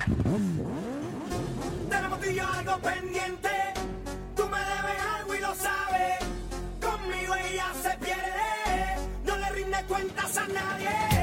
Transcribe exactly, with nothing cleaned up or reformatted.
Tenemos tú y yo algo pendiente. Tú me debes algo y lo sabes. Conmigo ella se pierde. No le rinde cuentas a nadie.